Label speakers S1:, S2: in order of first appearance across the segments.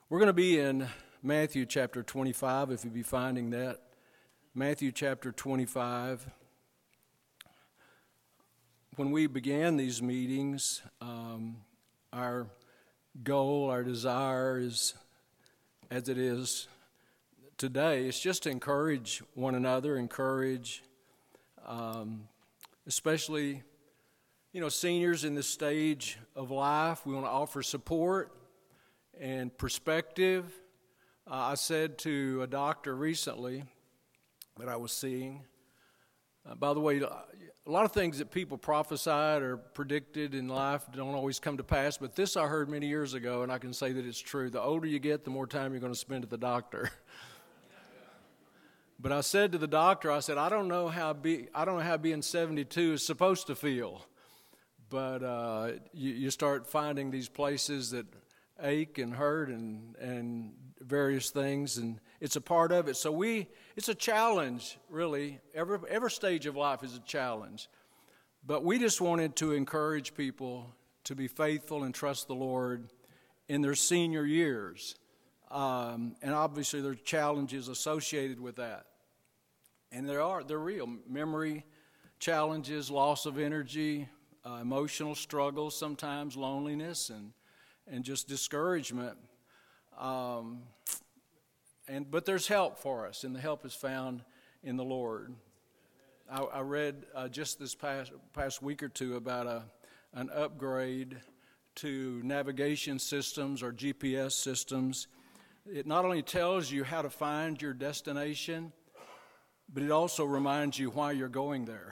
S1: We're going to be in Matthew chapter 25, if you'd be finding that. Matthew chapter 25. When we began these meetings, our goal, our desire is, as it is today, it's just to encourage one another, especially, seniors in this stage of life. We want to offer support and perspective. I said to a doctor recently that I was seeing, by the way, a lot of things that people prophesied or predicted in life don't always come to pass, but this I heard many years ago, and I can say that it's true. The older you get, the more time you're going to spend at the doctor. But I said to the doctor, I don't know how being 72 is supposed to feel. But you start finding these places that ache and hurt and various things, and it's a part of it. So it's a challenge, really. Every stage of life is a challenge. But we just wanted to encourage people to be faithful and trust the Lord in their senior years. And obviously there are challenges associated with that. And they're real. Memory challenges, loss of energy, emotional struggles, sometimes loneliness, and just discouragement. But there's help for us, and the help is found in the Lord. I read just this past week or two about an upgrade to navigation systems or GPS systems. It not only tells you how to find your destination, but it also reminds you why you're going there.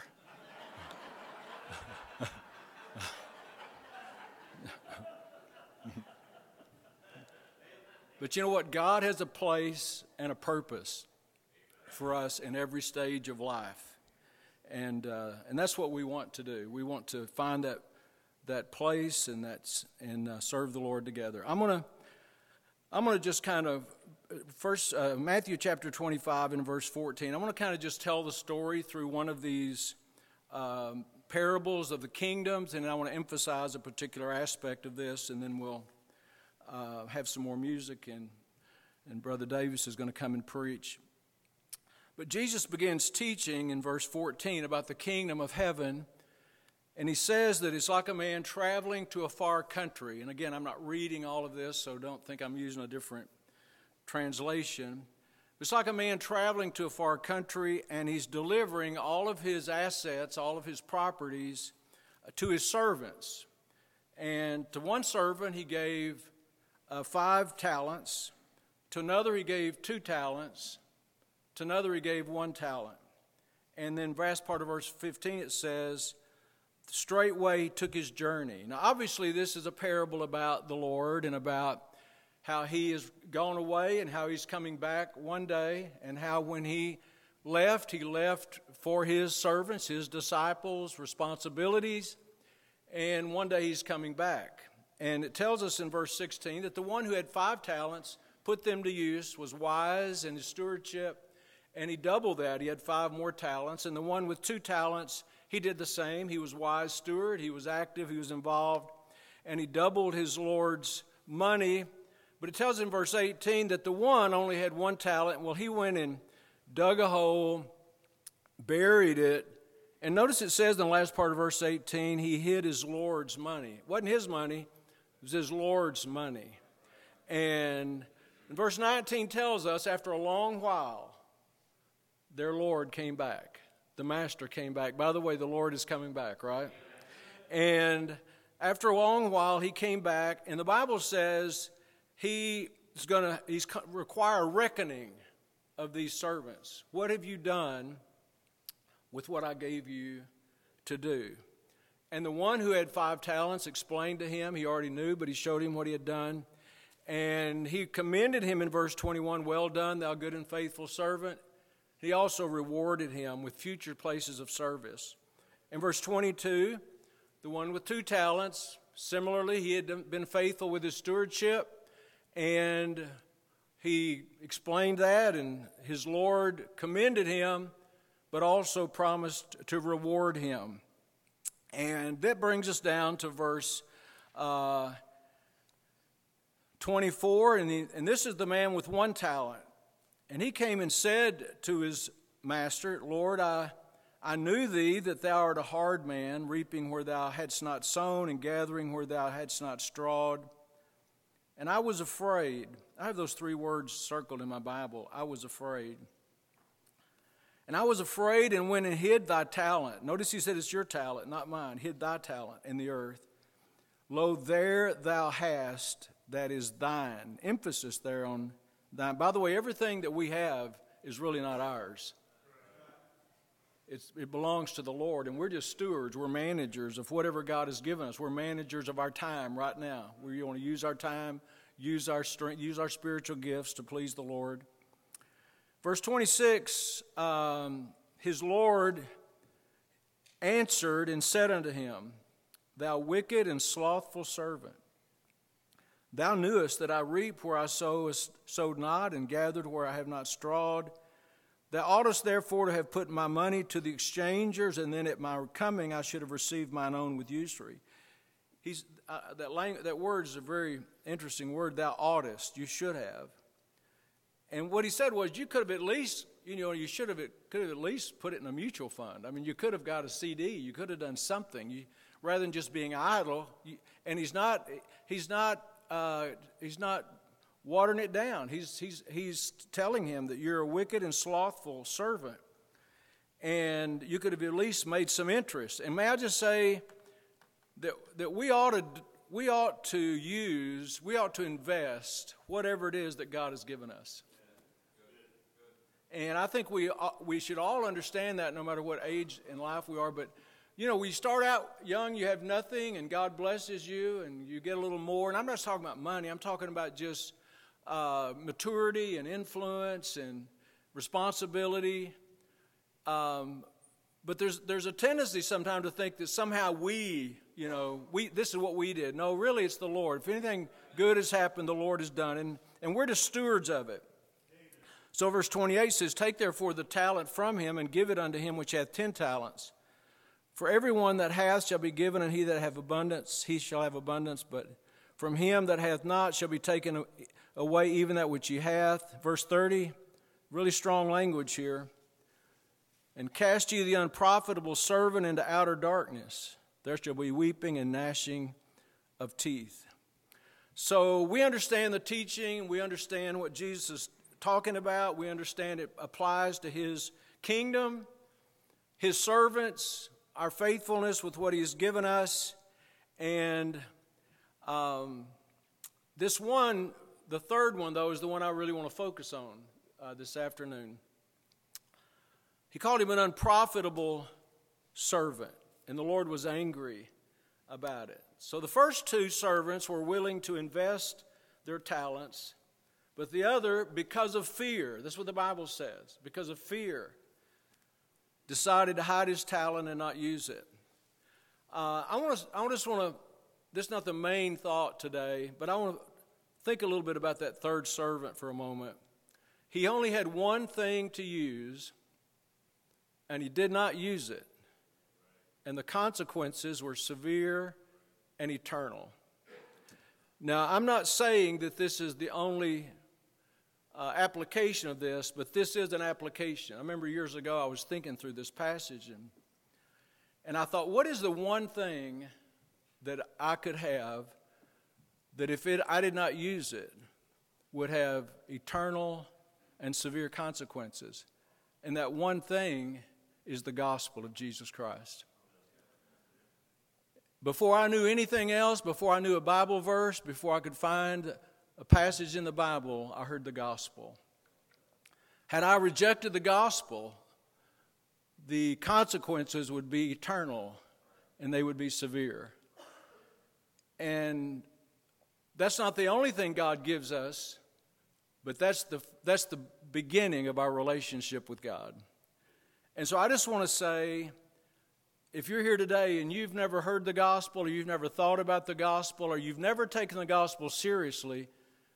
S1: But you know what? God has a place and a purpose for us in every stage of life. And that's what we want to do. We want to find that place and serve the Lord together. I'm gonna just kind of first Matthew chapter 25 and verse 14. I'm gonna kind of just tell the story through one of these parables of the kingdoms, and I want to emphasize a particular aspect of this, and then we'll have some more music, and Brother Davis is going to come and preach. But Jesus begins teaching in verse 14 about the kingdom of heaven, and he says that it's like a man traveling to a far country. And again, I'm not reading all of this, so don't think I'm using a different translation. It's like a man traveling to a far country, and he's delivering all of his assets, all of his properties, to his servants. And to one servant he gave 5 talents. To another he gave 2 talents. To another he gave 1 talent. And then last part of verse 15 it says, straightway he took his journey. Now obviously this is a parable about the Lord and about how he has gone away and how he's coming back one day, and how when he left for his servants, his disciples, responsibilities, and one day he's coming back. And it tells us in verse 16 that the one who had 5 talents put them to use, was wise in his stewardship, and he doubled that. He had 5 more talents. And the one with 2 talents, he did the same. He was wise steward, he was active, he was involved, and he doubled his Lord's money. But it tells in verse 18 that the one only had 1 talent. Well, he went and dug a hole, buried it, and notice it says in the last part of verse 18, he hid his Lord's money. It wasn't his money, it was his Lord's money. And verse 19 tells us after a long while, their Lord came back. The master came back. By the way, the Lord is coming back, right? And after a long while, he came back, and the Bible says he's require a reckoning of these servants. What have you done with what I gave you to do? And the one who had 5 talents explained to him, he already knew, but he showed him what he had done. And he commended him in verse 21, well done, thou good and faithful servant. He also rewarded him with future places of service. In verse 22, the one with 2 talents, similarly, he had been faithful with his stewardship, and he explained that, and his Lord commended him, but also promised to reward him. And that brings us down to verse 24, and this is the man with 1 talent. And he came and said to his master, Lord, I knew thee that thou art a hard man, reaping where thou hadst not sown and gathering where thou hadst not strawed. And I was afraid. I have those 3 words circled in my Bible. I was afraid. And I was afraid and went and hid thy talent. Notice he said it's your talent, not mine. Hid thy talent in the earth. Lo, there thou hast, that is thine. Emphasis there on thine. By the way, everything that we have is really not ours. It belongs to the Lord, and we're just stewards. We're managers of whatever God has given us. We're managers of our time right now. We want to use our time, use our strength, use our spiritual gifts to please the Lord. Verse 26, his Lord answered and said unto him, Thou wicked and slothful servant, thou knewest that I reap where I sowed not, and gathered where I have not strawed. Thou oughtest therefore to have put my money to the exchangers, and then at my coming I should have received mine own with usury. That word is a very interesting word. Thou oughtest, you should have. And what he said was, you could have at least, you could have at least put it in a mutual fund. I mean, you could have got a CD. You could have done something rather than just being idle. And he's not watering it down. He's telling him that you're a wicked and slothful servant, and you could have at least made some interest. And may I just say that we ought to invest whatever it is that God has given us. And I think we should all understand that no matter what age in life we are. But, we start out young, you have nothing, and God blesses you, and you get a little more. And I'm not talking about money. I'm talking about just maturity and influence and responsibility. But there's a tendency sometimes to think that somehow this is what we did. No, really, it's the Lord. If anything good has happened, the Lord has done. And we're the stewards of it. So verse 28 says, Take therefore the talent from him, and give it unto him which hath 10 talents. For everyone that hath shall be given, and he that hath abundance, he shall have abundance. But from him that hath not shall be taken away even that which he hath. Verse 30, really strong language here. And cast ye the unprofitable servant into outer darkness. There shall be weeping and gnashing of teeth. So we understand the teaching. We understand what Jesus is talking about. We understand it applies to his kingdom, his servants, our faithfulness with what he has given us. And this one, the third one, though, is the one I really want to focus on this afternoon. He called him an unprofitable servant, and the Lord was angry about it. So the first 2 servants were willing to invest their talents, but the other, because of fear, that's what the Bible says, because of fear, decided to hide his talent and not use it. This is not the main thought today, but I want to think a little bit about that third servant for a moment. He only had one thing to use, and he did not use it. And the consequences were severe and eternal. Now, I'm not saying that this is the only application of this, but this is an application. I remember years ago I was thinking through this passage, and I thought, what is the one thing that I could have that if I did not use it would have eternal and severe consequences? And that one thing is the gospel of Jesus Christ. Before I knew anything else, before I knew a Bible verse, before I could find a passage in the Bible, I heard the gospel. Had I rejected the gospel, the consequences would be eternal and they would be severe. And that's not the only thing God gives us, but that's the beginning of our relationship with God. And so I just want to say, if you're here today and you've never heard the gospel, or you've never thought about the gospel, or you've never taken the gospel seriously,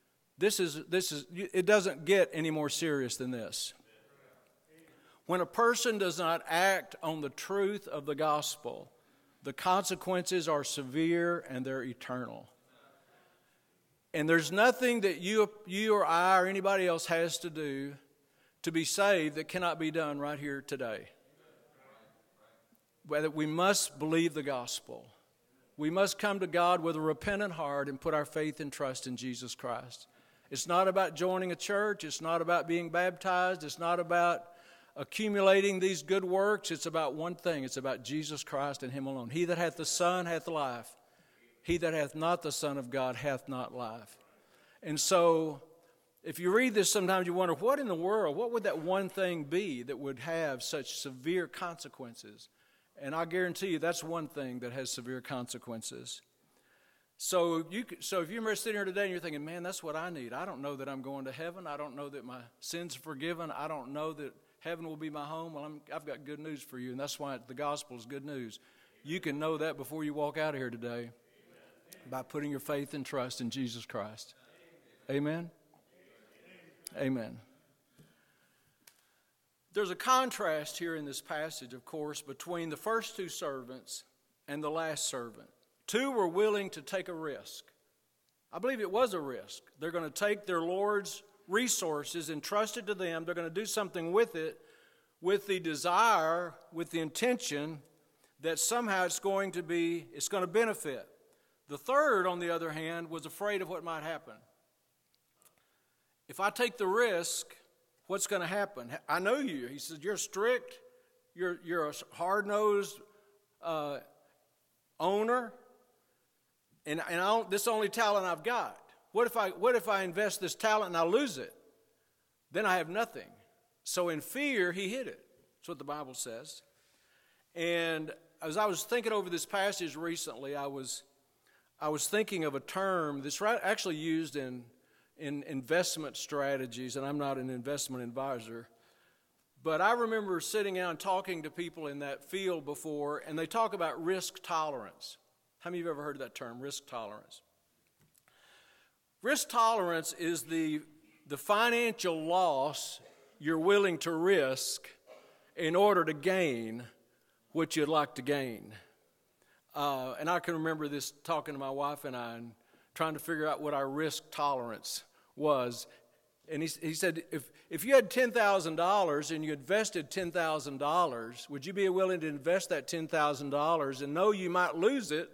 S1: it doesn't get any more serious than this. When a person does not act on the truth of the gospel, the consequences are severe and they're eternal. And there's nothing that you or I or anybody else has to do to be saved that cannot be done right here today. Whether we must believe the gospel. We must come to God with a repentant heart and put our faith and trust in Jesus Christ. It's not about joining a church. It's not about being baptized. It's not about accumulating these good works. It's about one thing. It's about Jesus Christ and Him alone. He that hath the Son hath life. He that hath not the Son of God hath not life. And so, if you read this, sometimes you wonder, what in the world, what would that one thing be that would have such severe consequences? And I guarantee you that's one thing that has severe consequences. So if you're sitting here today and you're thinking, man, that's what I need. I don't know that I'm going to heaven. I don't know that my sins are forgiven. I don't know that heaven will be my home. Well, I've got good news for you, and that's why the gospel is good news. You can know that before you walk out of here today by putting your faith and trust in Jesus Christ. Amen? Amen. There's a contrast here in this passage, of course, between the first two servants and the last servant. Two were willing to take a risk. I believe it was a risk. They're going to take their Lord's resources entrusted to them. They're going to do something with it with the desire, with the intention that somehow it's going to benefit. The third, on the other hand, was afraid of what might happen. If I take the risk, what's going to happen? I know you. He says, you're strict. You're a hard-nosed owner. And this is the only talent I've got. What if I invest this talent and I lose it? Then I have nothing. So in fear, he hid it. That's what the Bible says. And as I was thinking over this passage recently, I was thinking of a term that's actually used in investment strategies, and I'm not an investment advisor. But I remember sitting down and talking to people in that field before, and they talk about risk tolerance. How many of you have ever heard of that term, risk tolerance? Risk tolerance is the financial loss you're willing to risk in order to gain what you'd like to gain. And I can remember this talking to my wife and I and trying to figure out what our risk tolerance was. And he said, if you had $10,000 and you invested $10,000, would you be willing to invest that $10,000 and know you might lose it,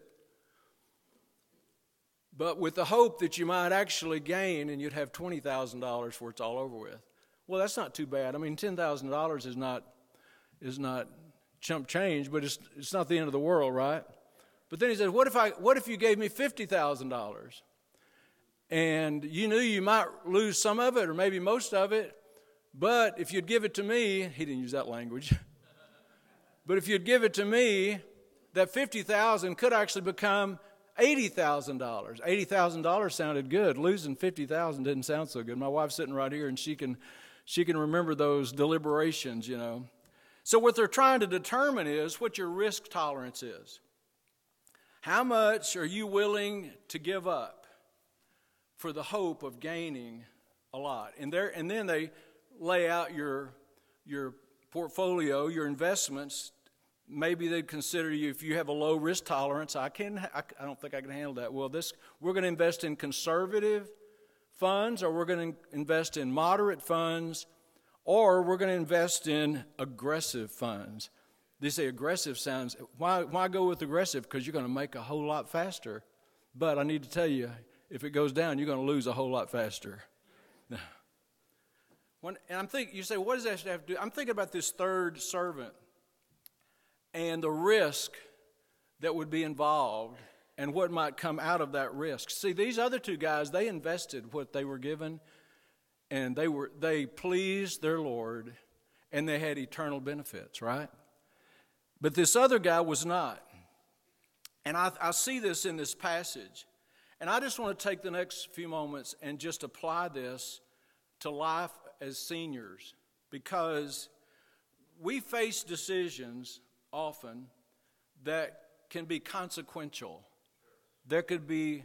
S1: but with the hope that you might actually gain and you'd have $20,000 before it's all over with? Well, that's not too bad. I mean, $10,000 is not chump change, but it's not the end of the world, right? But then he said, what if you gave me $50,000 and you knew you might lose some of it or maybe most of it, but if you'd give it to me, he didn't use that language, but if you'd give it to me, that $50,000 could actually become $80,000. $80,000 sounded good. Losing $50,000 didn't sound so good. My wife's sitting right here, and she can remember those deliberations, you know. So what they're trying to determine is what your risk tolerance is. How much are you willing to give up for the hope of gaining a lot? And then they lay out your portfolio, your investments. Maybe they'd consider you, if you have a low risk tolerance, I don't think I can handle that. Well, we're going to invest in conservative funds, or we're going to invest in moderate funds, or we're going to invest in aggressive funds. They say aggressive sounds, why go with aggressive? Because you're going to make a whole lot faster. But I need to tell you, if it goes down, you're going to lose a whole lot faster. You say, what does that have to do? I'm thinking about this third servant and the risk that would be involved and what might come out of that risk. See, these other two guys, they invested what they were given, and they pleased their Lord, and they had eternal benefits, right? But this other guy was not. And I see this in this passage. And I just want to take the next few moments and just apply this to life as seniors, because we face decisions often that can be consequential. There could be,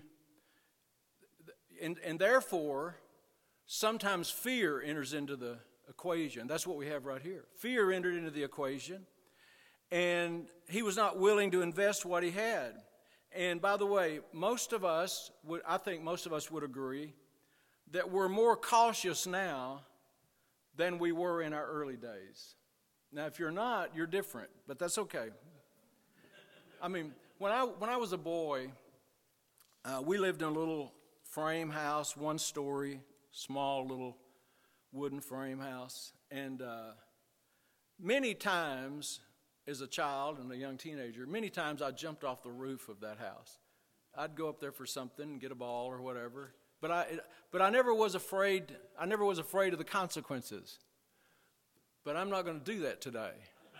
S1: and therefore, sometimes fear enters into the equation. That's what we have right here. Fear entered into the equation, and he was not willing to invest what he had. And by the way, I think most of us would agree that we're more cautious now than we were in our early days. Now, if you're not, you're different, but that's okay. I mean, when I was a boy, we lived in a little frame house, 1-story, small little wooden frame house. And many times as a child and a young teenager, many times I jumped off the roof of that house. I'd go up there for something and get a ball or whatever. But I never was afraid. I never was afraid of the consequences. But I'm not going to do that today.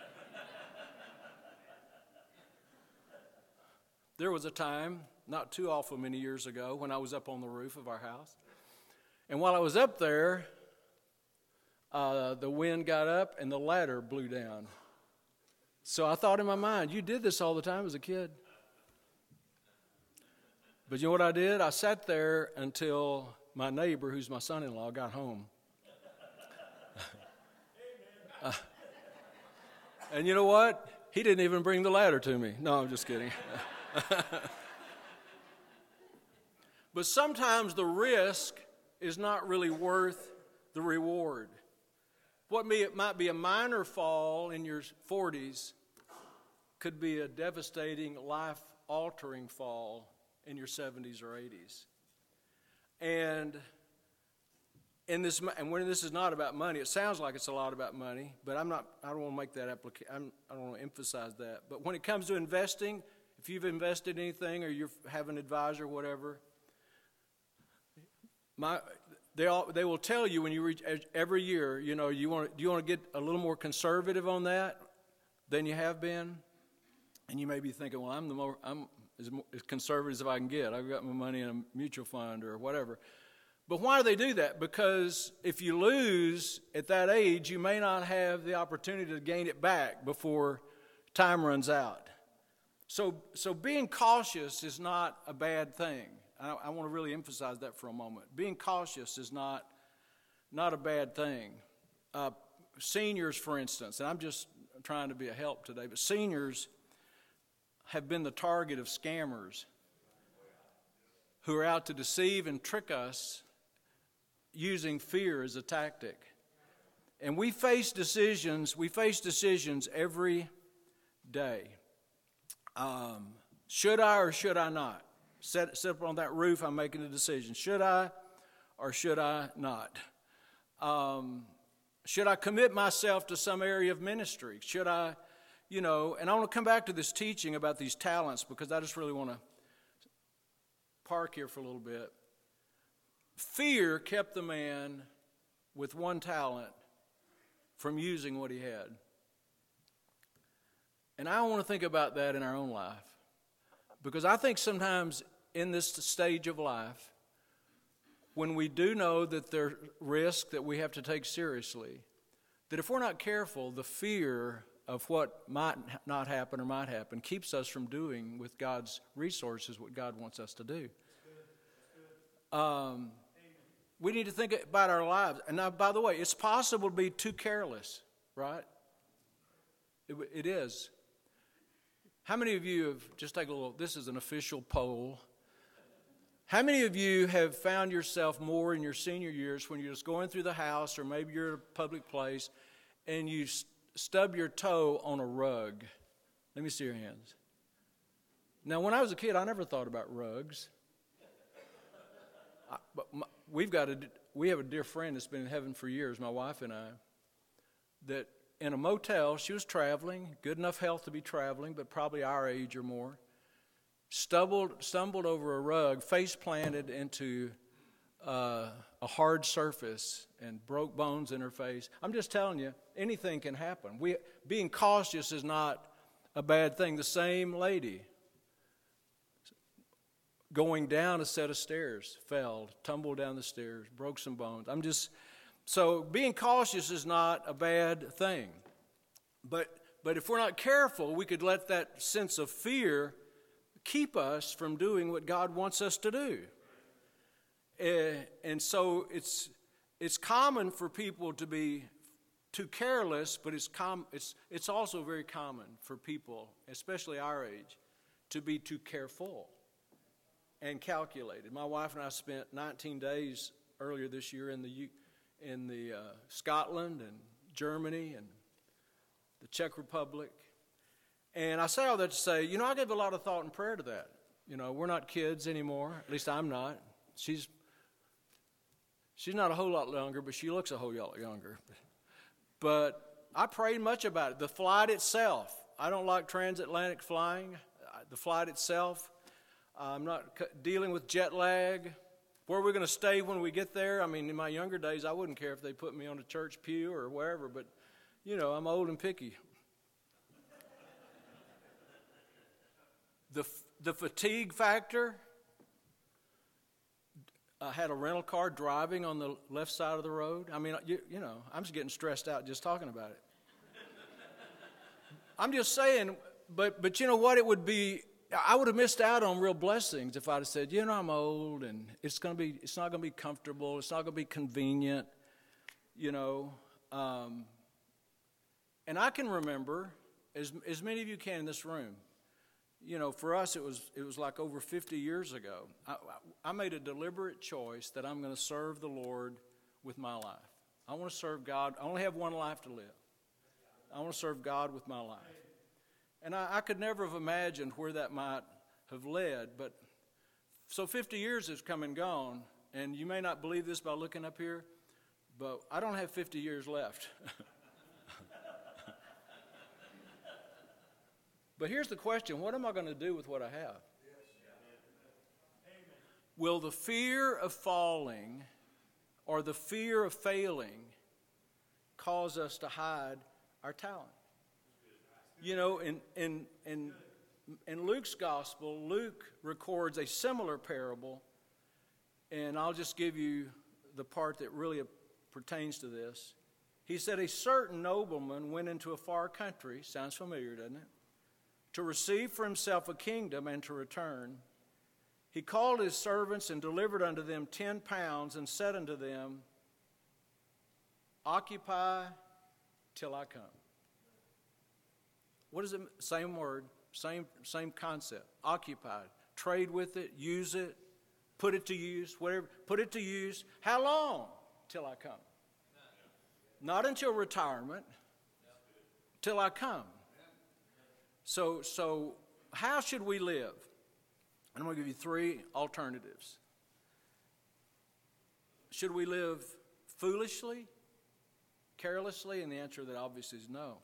S1: There was a time, not too awful many years ago, when I was up on the roof of our house. And while I was up there, the wind got up and the ladder blew down. So I thought in my mind, you did this all the time as a kid. But you know what I did? I sat there until my neighbor, who's my son-in-law, got home. And you know what? He didn't even bring the ladder to me. No, I'm just kidding. But sometimes the risk is not really worth the reward. It might be a minor fall in your 40s could be a devastating, life-altering fall in your 70s or 80s. And when this is not about money, it sounds like it's a lot about money, but I don't want to make that application. I don't want to emphasize that. But when it comes to investing, if you've invested anything or you have an advisor or whatever, they will tell you when you reach every year, do you want to get a little more conservative on that than you have been? And you may be thinking, well, I'm as conservative as I can get. I've got my money in a mutual fund or whatever. But why do they do that? Because if you lose at that age, you may not have the opportunity to gain it back before time runs out. So being cautious is not a bad thing. I want to really emphasize that for a moment. Being cautious is not a bad thing. Seniors, for instance, and I'm just trying to be a help today, but seniors have been the target of scammers who are out to deceive and trick us using fear as a tactic. And we face decisions every day. Should I or should I not? Sit up on that roof, I'm making a decision. Should I or should I not? Should I commit myself to some area of ministry? Should I, and I want to come back to this teaching about these talents because I just really want to park here for a little bit. Fear kept the man with one talent from using what he had. And I want to think about that in our own life. Because I think sometimes in this stage of life, when we do know that there's risk that we have to take seriously, that if we're not careful, the fear of what might not happen or might happen keeps us from doing with God's resources what God wants us to do. We need to think about our lives. And now, by the way, it's possible to be too careless, right? It is. How many of you have, just take a little, this is an official poll. How many of you have found yourself more in your senior years when you're just going through the house or maybe you're at a public place and you stub your toe on a rug? Let me see your hands. Now, when I was a kid, I never thought about rugs. We have a dear friend that's been in heaven for years, my wife and I, that in a motel, she was traveling, good enough health to be traveling, but probably our age or more, stumbled over a rug, face planted into a hard surface and broke bones in her face. I'm just telling you, anything can happen. Being cautious is not a bad thing. The same lady going down a set of stairs, fell, tumbled down the stairs, broke some bones. So being cautious is not a bad thing. But if we're not careful, we could let that sense of fear keep us from doing what God wants us to do. And so it's common for people to be too careless, but it's also very common for people, especially our age, to be too careful and calculated. My wife and I spent 19 days earlier this year in the Scotland and Germany and the Czech Republic. And I say all that to say, I give a lot of thought and prayer to that. We're not kids anymore. At least I'm not. She's not a whole lot younger, but she looks a whole lot younger. But I prayed much about it. The flight itself, I don't like transatlantic flying. The flight itself, I'm not dealing with jet lag. Where we're going to stay when we get there, in my younger days, I wouldn't care if they put me on a church pew or wherever, but, I'm old and picky. The fatigue factor, I had a rental car driving on the left side of the road. I'm just getting stressed out just talking about it. I'm just saying, but you know what, it would be, I would have missed out on real blessings if I'd have said, I'm old and it's not going to be comfortable, it's not going to be convenient, And I can remember, as many of you can in this room, for us it was like over 50 years ago. I made a deliberate choice that I'm going to serve the Lord with my life. I want to serve God. I only have one life to live. I want to serve God with my life. And I could never have imagined where that might have led. But so 50 years has come and gone, and you may not believe this by looking up here, but I don't have 50 years left. But here's the question, what am I going to do with what I have? Will the fear of falling or the fear of failing cause us to hide our talent? In Luke's gospel, Luke records a similar parable, and I'll just give you the part that really pertains to this. He said, a certain nobleman went into a far country, sounds familiar, doesn't it? To receive for himself a kingdom and to return. He called his servants and delivered unto them 10 pounds and said unto them, occupy till I come. What is it? Same word, same concept. Occupied. Trade with it, use it, put it to use, whatever. Put it to use. How long? Till I come. Not until retirement, till I come. So how should we live? I'm going to give you 3 alternatives. Should we live foolishly, carelessly? And the answer to that obviously is no.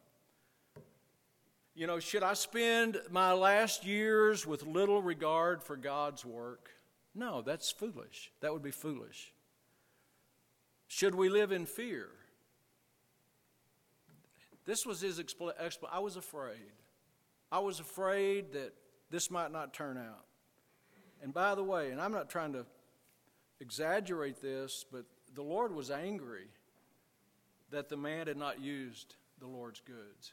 S1: Should I spend my last years with little regard for God's work? No, that's foolish. That would be foolish. Should we live in fear? This was his explanation. I was afraid. I was afraid that this might not turn out. And by the way, and I'm not trying to exaggerate this, but the Lord was angry that the man had not used the Lord's goods.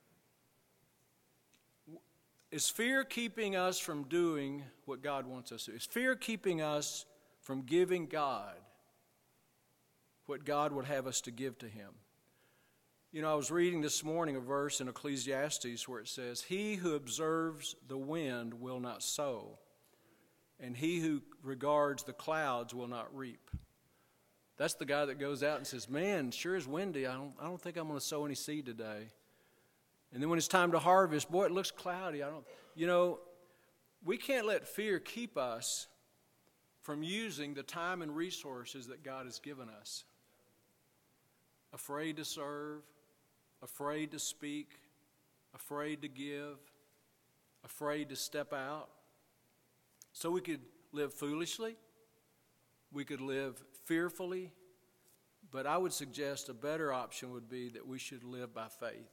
S1: Is fear keeping us from doing what God wants us to do? Is fear keeping us from giving God what God would have us to give to Him? I was reading this morning a verse in Ecclesiastes where it says, he who observes the wind will not sow, and he who regards the clouds will not reap. That's the guy that goes out and says, man, sure is windy. I don't think I'm going to sow any seed today. And then when it's time to harvest, boy, it looks cloudy. We can't let fear keep us from using the time and resources that God has given us. Afraid to serve, afraid to speak, afraid to give, afraid to step out. So we could live foolishly, we could live fearfully, but I would suggest a better option would be that we should live by faith.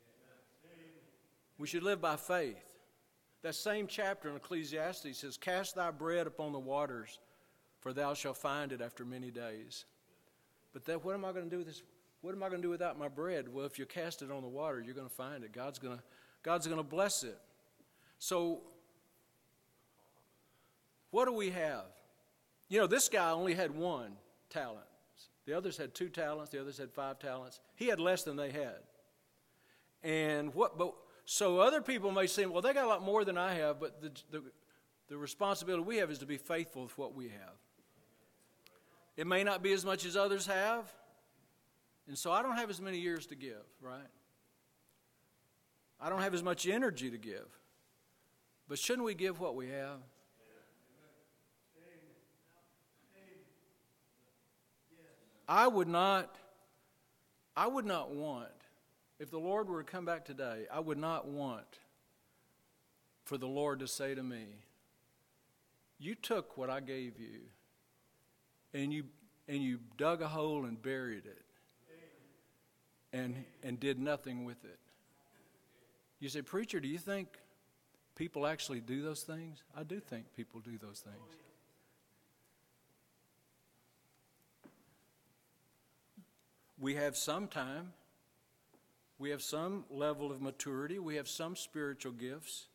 S1: We should live by faith. That same chapter in Ecclesiastes says, cast thy bread upon the waters, for thou shalt find it after many days. But what am I going to do with this? What am I going to do without my bread? Well, if you cast it on the water, you're going to find it. God's going to bless it. So, what do we have? This guy only had 1 talent. The others had 2 talents. The others had 5 talents. He had less than they had. So other people may say, well, they got a lot more than I have, but the responsibility we have is to be faithful with what we have. It may not be as much as others have, and so I don't have as many years to give, right? I don't have as much energy to give. But shouldn't we give what we have? I would not want, if the Lord were to come back today, I would not want for the Lord to say to me, you took what I gave you and you dug a hole and buried it and did nothing with it. You say, preacher, do you think people actually do those things? I do think people do those things. We have some time. We have some level of maturity. We have some spiritual gifts.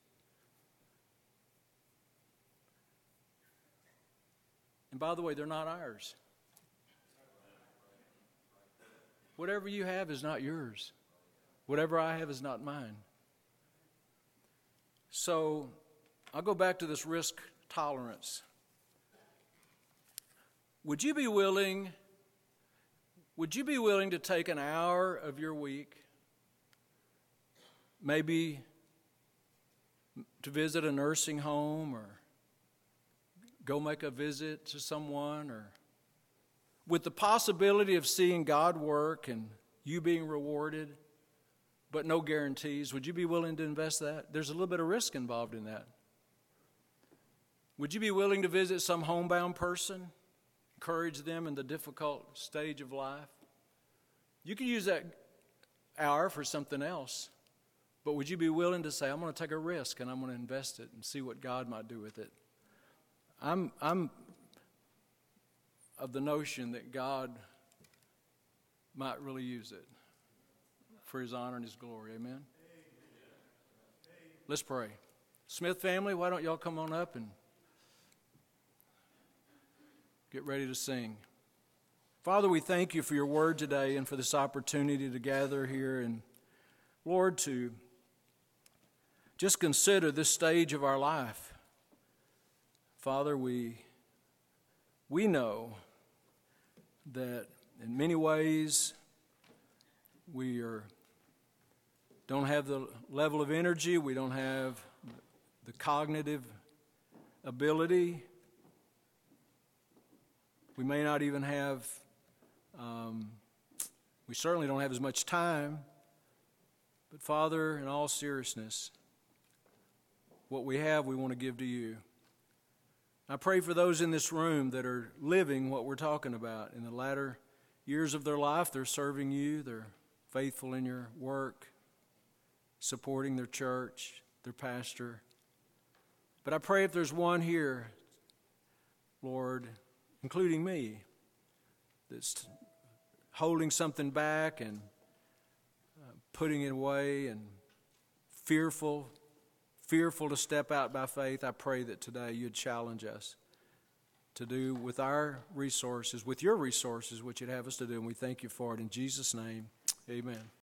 S1: And by the way, they're not ours. Whatever you have is not yours. Whatever I have is not mine. So I'll go back to this risk tolerance. Would you be willing to take an hour of your week, maybe to visit a nursing home or go make a visit to someone, or with the possibility of seeing God work and you being rewarded, but no guarantees? Would you be willing to invest that? There's a little bit of risk involved in that. Would you be willing to visit some homebound person, encourage them in the difficult stage of life? You can use that hour for something else, but would you be willing to say, I'm going to take a risk and I'm going to invest it and see what God might do with it? I'm of the notion that God might really use it for His honor and His glory. Amen? Let's pray. Smith family, why don't y'all come on up and get ready to sing. Father, we thank you for your word today and for this opportunity to gather here and, Lord, to just consider this stage of our life. Father, we know that in many ways we don't have the level of energy, we don't have the cognitive ability. We may not even have, we certainly don't have as much time. But Father, in all seriousness, what we have, we want to give to you. I pray for those in this room that are living what we're talking about. In the latter years of their life, they're serving you, they're faithful in your work, supporting their church, their pastor. But I pray if there's one here, Lord, including me, that's holding something back and putting it away and fearful to step out by faith, I pray that today you'd challenge us to do with our resources, with your resources, what you'd have us to do. And we thank you for it. In Jesus' name, amen.